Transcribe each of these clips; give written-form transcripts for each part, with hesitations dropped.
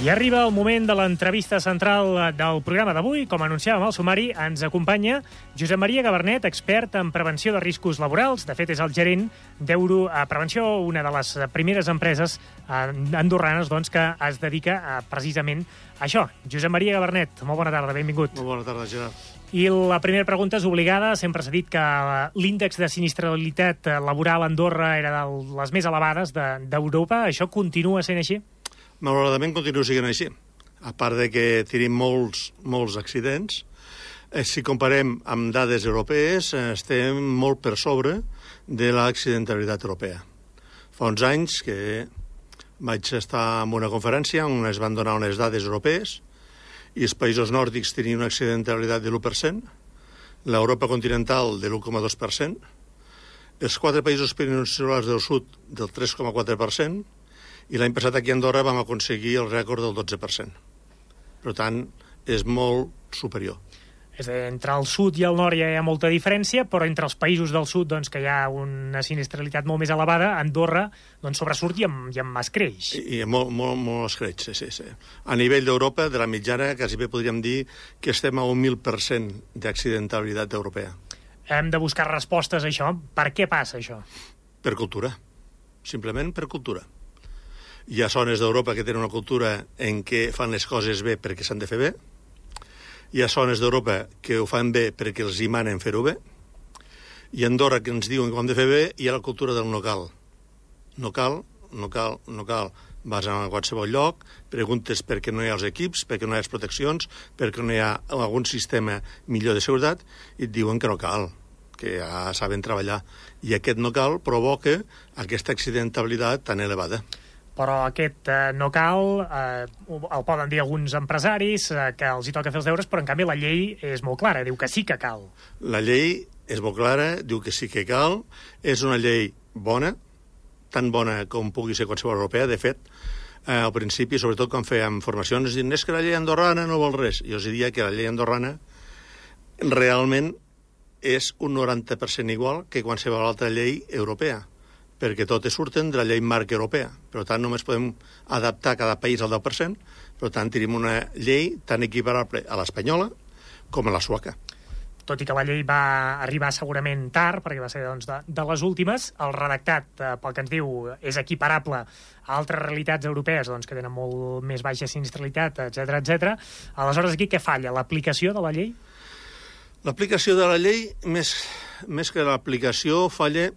I arriba el moment de l'entrevista central del programa d'avui. Com anunciàvem al sumari, ens acompanya Josep Maria Gabarnet, expert en prevenció de riscos laborals. De fet, és el gerent d'Europrevenció, una de les primeres empreses andorranes que es dedica precisament a això. Josep Maria Gabarnet, molt bona tarda, benvingut. Molt bona tarda, Gerard. I la primera pregunta és obligada. Sempre s'ha dit que l'índex de sinistralitat laboral a Andorra era de les més elevades d'Europa. Això continua sent així? Malauradament continua sent així. A part de que tenim molts accidents, si comparem amb dades europees, estem molt per sobre de l'accidentalitat europea. Fa uns anys que vaig estar en una conferència on es van donar unes dades europees i els països nòrdics tenien una accidentalitat de l'1%, l'Europa continental de l'1,2%, els 4 països peninsulars del sud del 3,4%, i l'any passat aquí a Andorra vam aconseguir el rècord del 12%. Per tant, és molt superior. És a dir, entre el sud i el nord ja hi ha molta diferència, però entre els països del sud, que hi ha una sinistralitat molt més elevada, Andorra sobresurt i amb escreix. I molt escreix, sí. A nivell d'Europa, de la mitjana, quasi bé podríem dir que estem a un 1.000% d'accidentalitat europea. Hem de buscar respostes a això. Per què passa això? Per cultura. Simplement per cultura. Hi ha zones d'Europa que tenen una cultura en què fan les coses bé perquè s'han de fer bé. Hi ha zones d'Europa que ho fan bé perquè els hi manen fer-ho bé. I a Andorra, que ens diuen que ho hem de fer bé, hi ha la cultura del no cal. No cal. Vas a qualsevol lloc, preguntes per què no hi ha els equips, per què no hi ha les proteccions, per què no hi ha algun sistema millor de seguretat, i et diuen que no cal, que ja saben treballar. I aquest no cal provoca aquesta accidentabilitat tan elevada. Però aquest no cal, el poden dir alguns empresaris, que els hi toca fer els deures, però en canvi la llei és molt clara, diu que sí que cal. La llei és molt clara, diu que sí que cal, és una llei bona, tan bona com pugui ser qualsevol europea. De fet, al principi, sobretot quan fèiem formacions, diuen, és que la llei andorrana no vol res. Jo els diria que la llei andorrana realment és un 90% igual que qualsevol altra llei europea, perquè totes surten de la llei marc europea. Per tant, només podem adaptar cada país al 10%, per tant, tenim una llei tan equiparable a l'espanyola com a la sueca. Tot i que la llei va arribar segurament tard, perquè va ser de les últimes, el redactat, pel que ens diu, és equiparable a altres realitats europees que tenen molt més baixa sinistralitat, etc. Aleshores, aquí què falla? L'aplicació de la llei? L'aplicació de la llei, més que l'aplicació, falla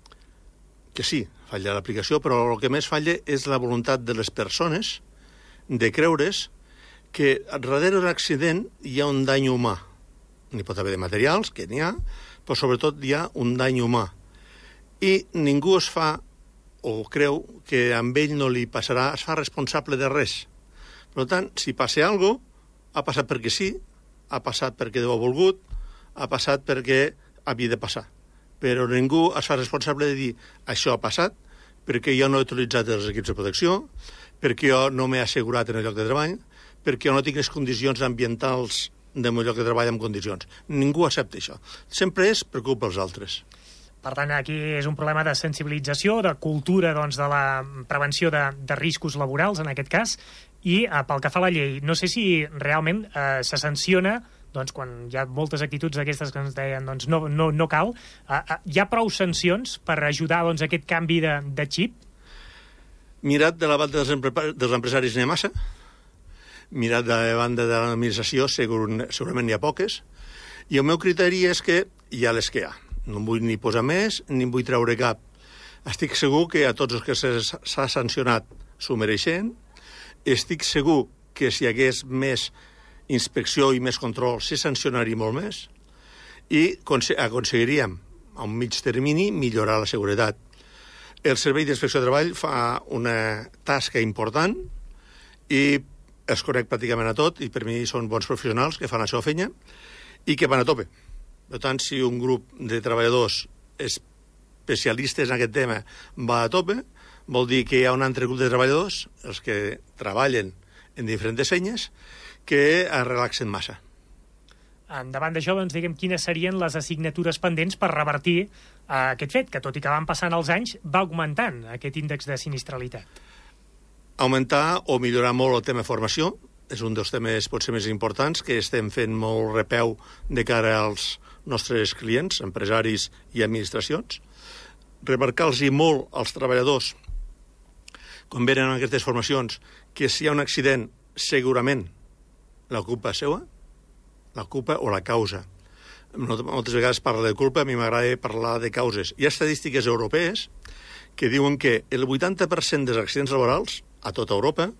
que sí, falla l'aplicació, però el que més falla és la voluntat de les persones de creure's que darrere d'un accident hi ha un dany humà. N'hi pot haver de materials, que n'hi ha, però sobretot hi ha un dany humà. I ningú es fa, o creu, que amb ell no li passarà, es fa responsable de res. Per tant, si passa alguna cosa, ha passat perquè sí, ha passat perquè Déu ha volgut, ha passat perquè havia de passar. Però ningú es fa responsable de dir això ha passat perquè jo no he utilitzat els equips de protecció, perquè jo no m'he assegurat en el lloc de treball, perquè jo no tinc les condicions ambientals del meu lloc de treball en condicions. Ningú accepta això. Sempre és per culpa dels altres. Per tant, aquí és un problema de sensibilització, de cultura de la prevenció de riscos laborals, en aquest cas, i pel que fa a la llei, no sé si realment se sanciona quan hi ha moltes actituds d'aquestes que ens deien no cal, hi ha prou sancions per ajudar aquest canvi de xip? Mirat de la banda dels empresaris n'hi ha massa, mirat de la banda de l'administració segurament n'hi ha poques, i el meu criteri és que hi ha les que hi ha. No en vull ni posar més, ni en vull treure cap. Estic segur que a tots els que s'ha sancionat s'ho mereixen, estic segur que si hi hagués més inspecció i més control, se sancionaria molt més i aconseguiríem a un mig termini millorar la seguretat. El Servei d'Inspecció de Treball fa una tasca important i es conec pràcticament a tot, i per mi són bons professionals que fan la seva feina i que van a tope. Per tant, si un grup de treballadors especialistes en aquest tema va a tope, vol dir que hi ha un altre grup de treballadors, els que treballen en diferents senyes, que es relaxen massa. Davant d'això, diguem, quines serien les assignatures pendents per revertir aquest fet, que tot i que van passant els anys, va augmentant aquest índex de sinistralitat? Augmentar o millorar molt el tema formació, és un dels temes potser més importants, que estem fent molt repeu de cara als nostres clients, empresaris i administracions. Remarcar-los molt als treballadors, quan venen a aquestes formacions, que si hi ha un accident, segurament la culpa és seva, la culpa o la causa. Moltes vegades parla de culpa, a mi m'agrada parlar de causes. Hi ha estadístiques europees que diuen que el 80% dels accidents laborals a tota Europa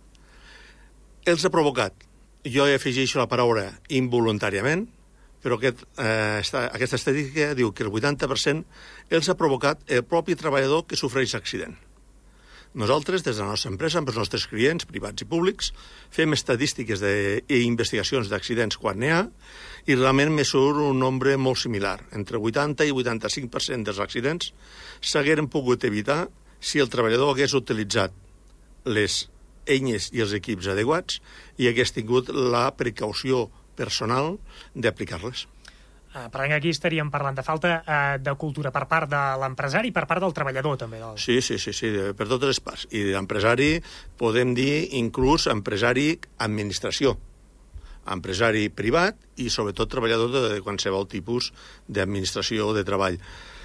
els ha provocat, jo hi afegeixo la paraula involuntàriament, però aquesta estadística diu que el 80% els ha provocat el propi treballador que sofreix accident. Nosaltres, des de la nostra empresa, amb els nostres clients, privats i públics, fem estadístiques i investigacions d'accidents quan n'hi ha i realment me surt un nombre molt similar. Entre 80 i 85% dels accidents s'hagueren pogut evitar si el treballador hagués utilitzat les eines i els equips adequats i hagués tingut la precaució personal d'aplicar-les. Per tant, aquí estaríem parlant de falta de cultura per part de l'empresari i per part del treballador, també. Sí, per totes les parts. I l'empresari, podem dir, inclús empresari administració, empresari privat i, sobretot, treballador de qualsevol tipus d'administració o de treball.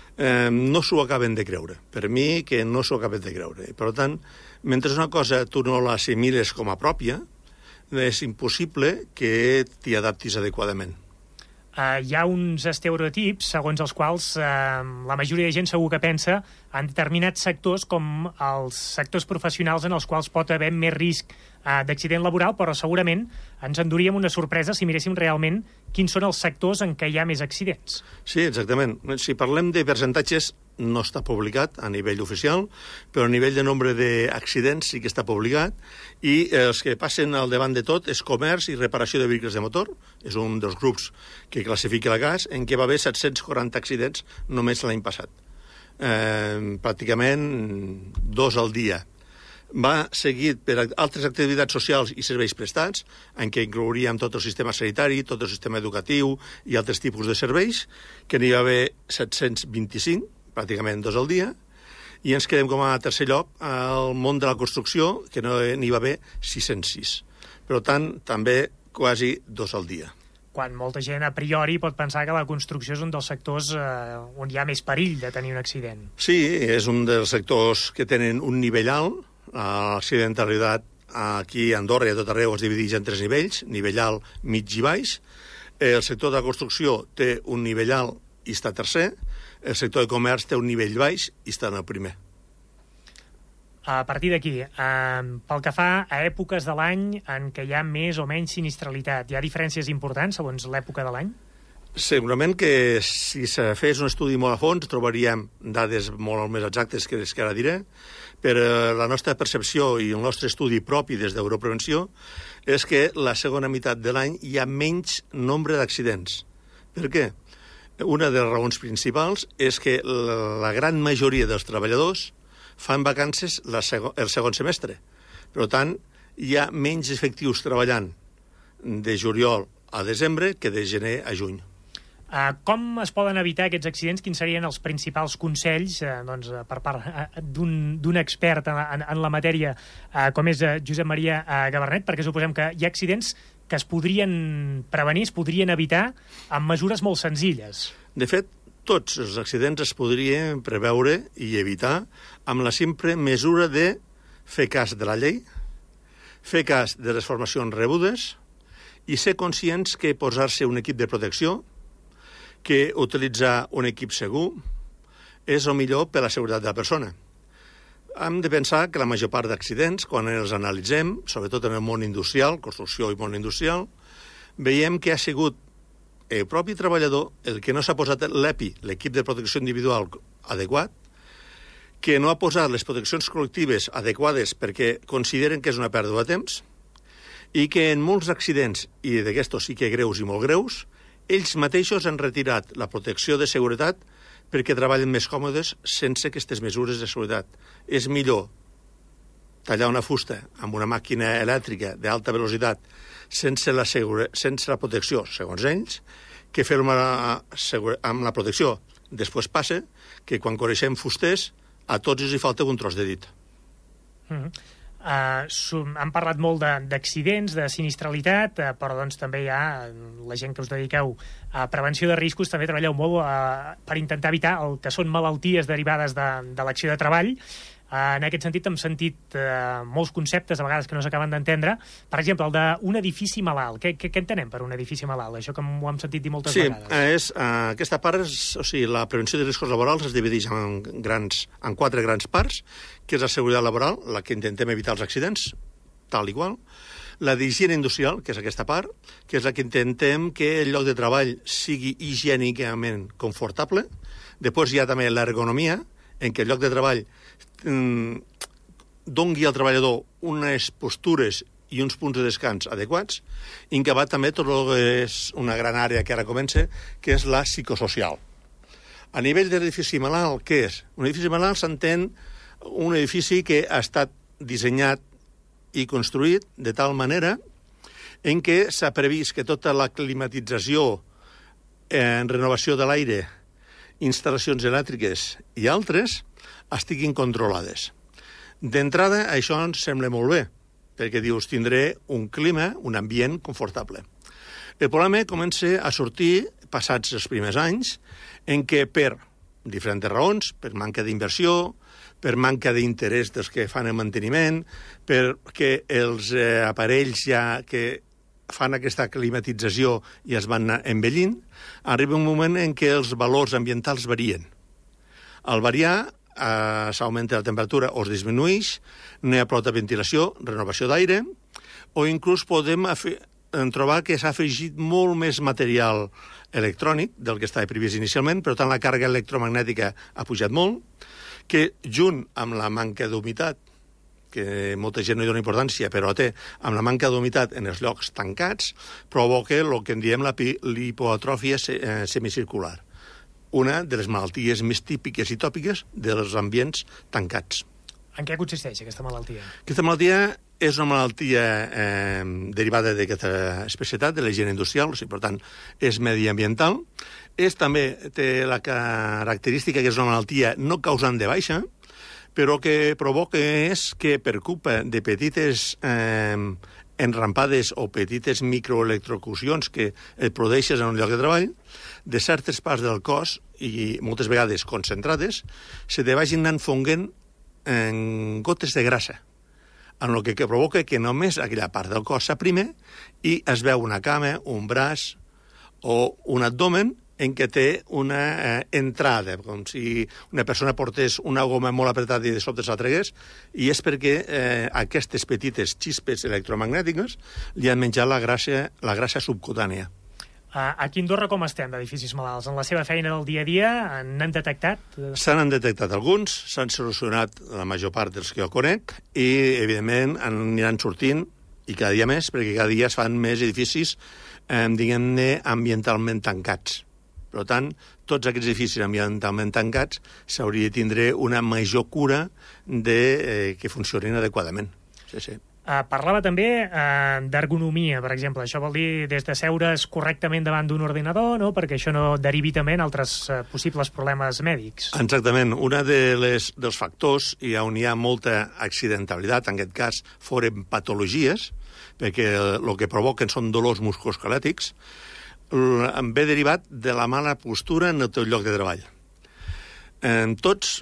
No s'ho acaben de creure. Per mi, que no s'ho acaben de creure. Per tant, mentre una cosa tu no l'assimiles com a pròpia, és impossible que t'hi adaptis adequadament. Hi ha uns estereotips segons els quals la majoria de gent segur que pensa en determinats sectors com els sectors professionals en els quals pot haver més risc d'accident laboral, però segurament ens enduríem una sorpresa si miréssim realment quins són els sectors en què hi ha més accidents. Sí, exactament. Si parlem de percentatges, no està publicat a nivell oficial, però a nivell de nombre d'accidents sí que està publicat, i els que passen al davant de tot és comerç i reparació de vehicles de motor, és un dels grups que classifica la GAS, en què va haver 740 accidents només l'any passat. Pràcticament 2 al dia. Va seguit per altres activitats socials i serveis prestats, en què inclouríem tot el sistema sanitari, tot el sistema educatiu i altres tipus de serveis, que n'hi va haver 725, pràcticament 2 al dia, i ens quedem com a tercer lloc al món de la construcció, que n'hi va haver 606. Per tant, també quasi 2 al dia. Quan molta gent a priori pot pensar que la construcció és un dels sectors on hi ha més perill de tenir un accident. Sí, és un dels sectors que tenen un nivell alt. L'accidentalitat aquí a Andorra i a tot arreu es divideix en 3 nivells, nivell alt, mig i baix. El sector de la construcció té un nivell alt i està tercer. El sector de comerç té un nivell baix i està en el primer. A partir d'aquí, pel que fa a èpoques de l'any en què hi ha més o menys sinistralitat, hi ha diferències importants segons l'època de l'any? Segurament que si se fes un estudi molt a fons trobaríem dades molt més exactes que les que ara diré, però la nostra percepció i el nostre estudi propi des d'Europrevenció és que la segona meitat de l'any hi ha menys nombre d'accidents. Per què? Una de les raons principals és que la gran majoria dels treballadors fan vacances el segon semestre. Per tant, hi ha menys efectius treballant de juliol a desembre que de gener a juny. Com es poden evitar aquests accidents? Quins serien els principals consells per part d'un expert en la matèria com és Josep Maria Gabarnet? Perquè suposem que hi ha accidents que es podrien prevenir, es podrien evitar amb mesures molt senzilles. De fet, tots els accidents es podrien preveure i evitar amb la simple mesura de fer cas de la llei, fer cas de les formacions rebudes i ser conscients que posar-se un equip de protecció, que utilitzar un equip segur és el millor per a la seguretat de la persona. Hem de pensar que la major part d'accidents, quan els analitzem, sobretot en el món industrial, construcció i món industrial, veiem que ha sigut el propi treballador el que no s'ha posat l'EPI, l'equip de protecció individual adequat, que no ha posat les proteccions col·lectives adequades perquè consideren que és una pèrdua de temps i que en molts accidents, i d'aquestos sí que greus i molt greus, ells mateixos han retirat la protecció de seguretat perquè treballen més còmodes sense aquestes mesures de seguretat. És millor tallar una fusta amb una màquina elèctrica d'alta velocitat sense la protecció, segons ells, que fer-ho amb la protecció. Després passa que quan coneixem fusters a tots els hi falta un tros de dit. Han parlat molt d'accidents, de sinistralitat, però doncs també hi ha la gent que us dediqueu a prevenció de riscos, també treballeu molt per intentar evitar el que són malalties derivades de l'acció de treball. En aquest sentit hem sentit molts conceptes a vegades que no s'acaben d'entendre. Per exemple, el d'un edifici malalt. Què entenem per un edifici malalt? Això que ho hem sentit dir moltes vegades. Sí, aquesta part la prevenció de riscos laborals es divideix en 4 grans parts, que és la seguretat laboral, la que intentem evitar els accidents, tal i qual. La d'higiene industrial, que és aquesta part, que és la que intentem que el lloc de treball sigui higiènicament confortable. Després hi ha també l'ergonomia, en què el lloc de treball dongui al treballador unes postures i uns punts de descans adequats, i en què va també tot el que és una gran àrea que ara comença, que és la psicosocial. A nivell d'edifici malalt, què és? Un edifici malalt s'entén un edifici que ha estat dissenyat i construït de tal manera en què s'ha previst que tota la climatització, renovació de l'aire, instal·lacions elèctriques i altres estiguin controlades. D'entrada, això ens sembla molt bé, perquè dius, tindré un clima, un ambient confortable. El problema comença a sortir, passats els primers anys, en què per diferents raons, per manca d'inversió, per manca d'interès dels que fan el manteniment, perquè els aparells ja que fan aquesta climatització i es van envellint, arriba un moment en què els valors ambientals varien. Al variar, s'augmenta la temperatura o es disminueix, no hi ha prou de ventilació, renovació d'aire, o inclús podem trobar que s'ha afegit molt més material electrònic del que estava previst inicialment, per tant la càrrega electromagnètica ha pujat molt, que junt amb la manca d'humitat, que molta gent no hi dona importància, però té, amb la manca d'humitat en els llocs tancats, provoca el que en diem l'hipoatròfia semicircular, una de les malalties més típiques i tòpiques dels ambients tancats. En què consisteix aquesta malaltia? Aquesta malaltia és una malaltia derivada d'aquesta especialitat, de la higiene industrial, per tant, és mediambiental. També té la característica que és una malaltia no causant de baixa, però que provoca és que per culpa de petites enrampades o petites microelectrocucions que et produeixes en un lloc de treball, de certes parts del cos, i moltes vegades concentrades, se te vagin anant fonguent en gotes de grassa, en el que provoca que només aquella part del cos s'aprime i es veu una cama, un braç o un abdomen en què té una entrada, com si una persona portés una goma molt apretada i de sobte se la tregués, i és perquè aquestes petites xispes electromagnètiques li han menjat la grassa subcutània. Aquí a Andorra com estem d'edificis malalts? En la seva feina del dia a dia n'han detectat? S'han detectat alguns, s'han solucionat la major part dels que jo conec i, evidentment, aniran sortint, i cada dia més, perquè cada dia es fan més edificis, diguem-ne, ambientalment tancats. Per tant, tots aquests edificis ambientalment tancats s'hauria de tindre una major cura de que funcionin adequadament. Sí, sí. Parlava també d'ergonomia, per exemple. Això vol dir des de seure's correctament davant d'un ordinador, no? Perquè això no derivi també en altres possibles problemes mèdics. Exactament. Un dels factors i on hi ha molta accidentalitat, en aquest cas, foren patologies, perquè el que provoquen són dolors musculoesquelètics, ve derivat de la mala postura en el teu lloc de treball. Tots,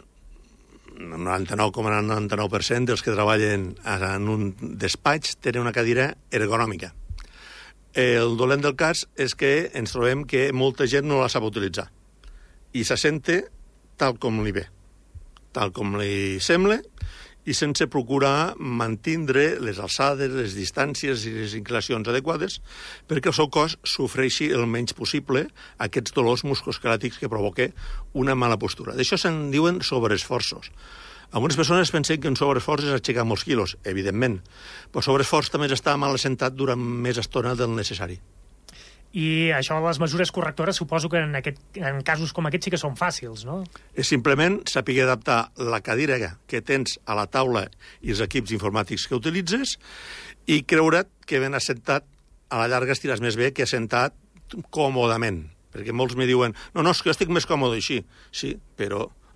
99,99% dels que treballen en un despatx tenen una cadira ergonòmica. El dolent del cas és que ens trobem que molta gent no la sap utilitzar i se sente tal com li ve, tal com li sembla, i sense procurar mantindre les alçades, les distàncies i les inclinacions adequades perquè el seu cos sofreixi el menys possible aquests dolors musculoesquelètics que provoca una mala postura. D'això se'n diuen sobreesforços. Algunes persones pensen que un sobreesforç és aixecar molts quilos, evidentment, però sobreesforç també és estar mal assentat durant més estona del necessari. I això, les mesures correctores, suposo que en casos com aquests sí que són fàcils, no? És simplement saber adaptar la cadira que tens a la taula i els equips informàtics que utilitzes i creure't que ben assentat a la llarga estiràs més bé que assentat còmodament. Perquè molts me diuen, no, és que jo estic més còmode així. Sí, però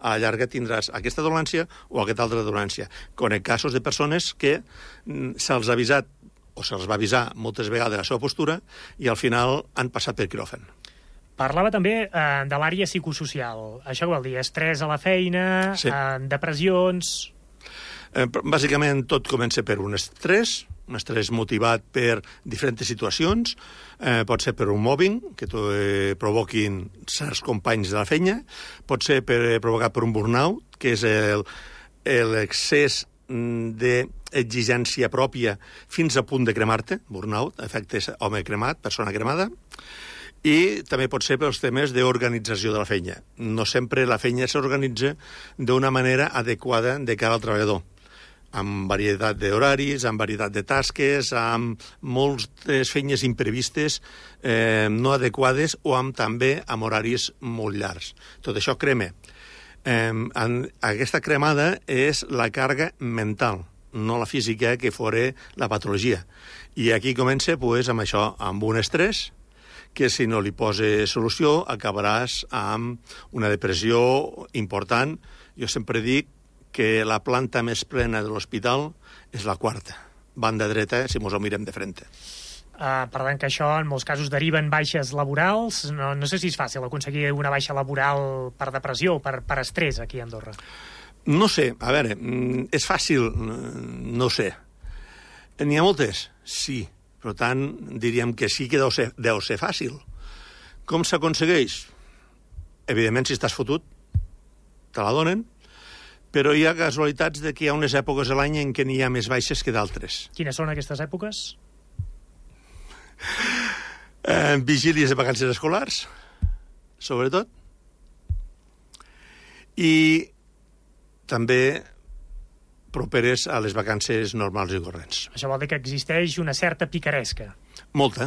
a la llarga tindràs aquesta dolència o aquesta altra dolència. Conec casos de persones que se'ls ha avisat o se'ls va avisar moltes vegades la seva postura i al final han passat per quiròfan. Parlava també de l'àrea psicosocial. Això què vol dir? Estrès a la feina, sí. Depressions... Bàsicament tot comença per un estrès motivat per diferents situacions, pot ser per un mobbing, que provoquin certs companys de la feina, pot ser provocat per un burnout, que és l'excés d'exigència pròpia fins a punt de cremar-te, burnout, efecte home cremat, persona cremada, i també pot ser pels temes d'organització de la feina. No sempre la feina s'organitza d'una manera adequada de cara al treballador, amb varietat d'horaris, amb varietat de tasques, amb moltes feines imprevistes no adequades o també amb horaris molt llargs. Tot això crema. Aquesta cremada és la càrrega mental, no la física, que fora la patologia. I aquí comença amb això, amb un estrès, que si no li poses solució acabaràs amb una depressió important. Jo sempre dic que la planta més plena de l'hospital és la quarta, banda dreta, si mos ho mirem de frente. Per tant, que això en molts casos deriva en baixes laborals. No sé si és fàcil aconseguir una baixa laboral per depressió o per estrès aquí a Andorra. No sé, a veure, és fàcil, no sé. N'hi ha moltes? Sí. Per tant, diríem que sí que deu ser fàcil. Com s'aconsegueix? Evidentment, si estàs fotut, te la donen, però hi ha casualitats de que hi ha unes èpoques de l'any en què n'hi ha més baixes que d'altres. Quines són aquestes èpoques? Vigílies de vacances escolars, sobretot. I també properes a les vacances normals i corrents. Això vol dir que existeix una certa picaresca. Molta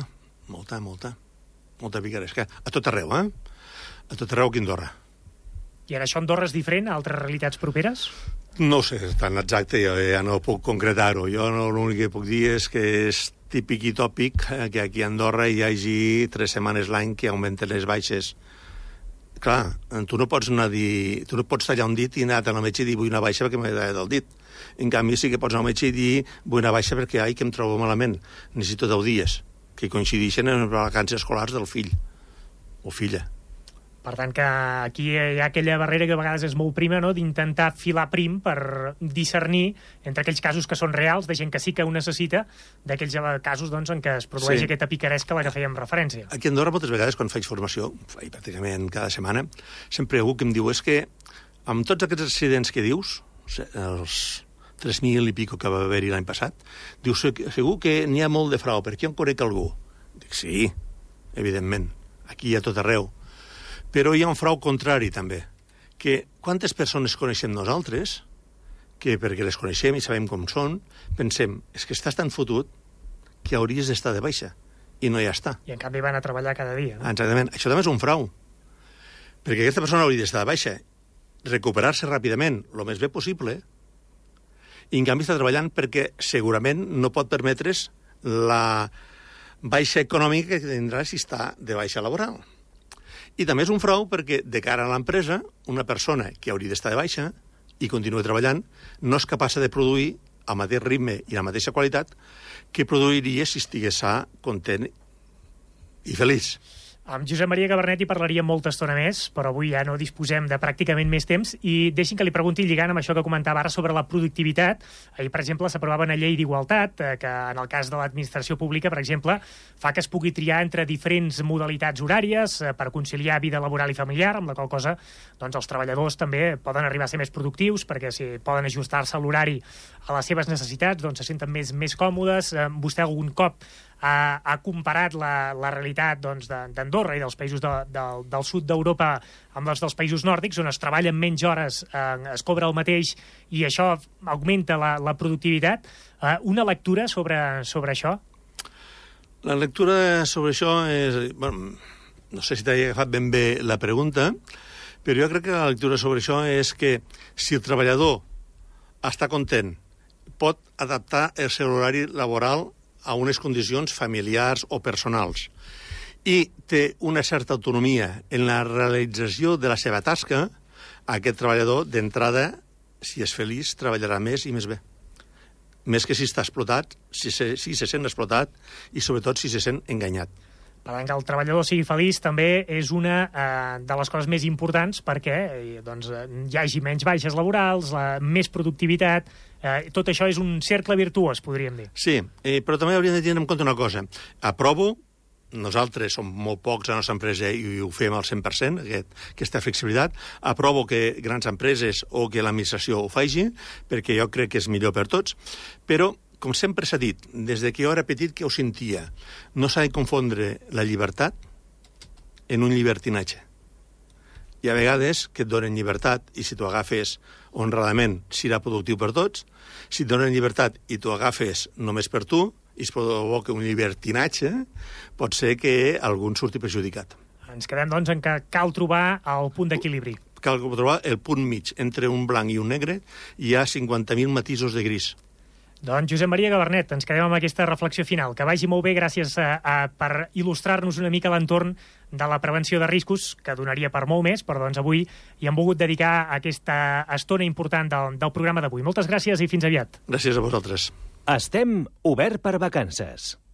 picaresca. A tot arreu, A tot arreu aquí a Andorra. I ara això a Andorra és diferent a altres realitats properes? No sé, tan exacte, jo ja no puc concretar-ho. Jo l'únic que puc dir és que és típic i tòpic que aquí a Andorra hi hagi 3 setmanes l'any que augmenten les baixes. Clar, tu no pots anar a dir... Tu no pots tallar un dit i anar al metge i dir vull una baixa perquè m'he tallat el dit. En canvi, sí que pots anar al metge i dir vull una baixa perquè que em trobo malament. Necessito 10 dies, que coincideixen en les vacances escolars del fill o filla. Per tant, que aquí hi ha aquella barrera que a vegades és molt prima, no?, d'intentar filar prim per discernir entre aquells casos que són reals, de gent que sí que ho necessita, d'aquells casos doncs, en què es produeix aquesta picaresca a la que fèiem referència. Aquí a Andorra, moltes vegades, quan faig formació, faig pràcticament cada setmana, sempre hi ha algú que em diu és que amb tots aquests accidents que dius, els 3.000 i pico que va haver-hi l'any passat, diu, segur que n'hi ha molt de frau, perquè jo en conec algú. Dic, sí, evidentment, aquí a tot arreu. Però hi ha un frau contrari, també, que quantes persones coneixem nosaltres, que perquè les coneixem i sabem com són, pensem, és que estàs tan fotut que hauries d'estar de baixa, i no hi està. I en canvi van a treballar cada dia, no? Exactament. Això també és un frau, perquè aquesta persona hauria d'estar de baixa, recuperar-se ràpidament, el més bé possible, i en canvi està treballant perquè segurament no pot permetre's la baixa econòmica que tindrà si està de baixa laboral. I també és un frau perquè, de cara a l'empresa, una persona que hauria d'estar de baixa i continua treballant no és capaç de produir al mateix ritme i la mateixa qualitat que produiria si estigués sa, content i feliç. Amb Josep Maria Gabarnet hi parlaríem molta estona més, però avui ja no disposem de pràcticament més temps, i deixin que li pregunti, lligant amb això que comentava ara sobre la productivitat. Ahir, per exemple, s'aprovava una llei d'igualtat, que en el cas de l'administració pública, per exemple, fa que es pugui triar entre diferents modalitats horàries per conciliar vida laboral i familiar, amb la qual cosa doncs, els treballadors també poden arribar a ser més productius, perquè si poden ajustar-se a l'horari a les seves necessitats, doncs se senten més còmodes. Vostè algun cop ha comparat la realitat d'Andorra i dels països del sud d'Europa amb els dels països nòrdics, on es treballen menys hores, es cobra el mateix i això augmenta la productivitat. Una lectura sobre això? La lectura sobre això és... Bueno, no sé si t'he agafat ben bé la pregunta, però jo crec que la lectura sobre això és que si el treballador està content, pot adaptar el seu horari laboral a unes condicions familiars o personals i té una certa autonomia en la realització de la seva tasca, aquest treballador, d'entrada, si és feliç, treballarà més i més bé. Més que si està explotat, si se sent explotat i, sobretot, si se sent enganyat. Per tant, que el treballador sigui feliç també és una de les coses més importants perquè doncs, hi hagi menys baixes laborals, més productivitat. Tot això és un cercle virtuós, podríem dir. Sí, però també hauríem de tenir en compte una cosa. Aprovo, nosaltres som molt pocs a la nostra empresa i ho fem al 100%, aquesta flexibilitat. Aprovo que grans empreses o que l'administració ho faci, perquè jo crec que és millor per tots, però com sempre s'ha dit, des que jo era petit que ho sentia, no s'ha de confondre la llibertat en un llibertinatge. Hi ha vegades que et donen llibertat i si t'ho agafes honradament serà productiu per tots, si et donen llibertat i t'ho agafes només per tu i es provoca un llibertinatge, pot ser que algú en surti perjudicat. Ens quedem, doncs, en que cal trobar el punt d'equilibri. Cal trobar el punt mig. Entre un blanc i un negre hi ha 50.000 matisos de gris. Doncs Josep Maria Gabarnet, ens quedem amb aquesta reflexió final. Que vagi molt bé, gràcies per il·lustrar-nos una mica l'entorn de la prevenció de riscos, que donaria per molt més, però doncs avui hi hem volgut dedicar aquesta estona important del programa d'avui. Moltes gràcies i fins aviat. Gràcies a vosaltres. Estem obert per vacances.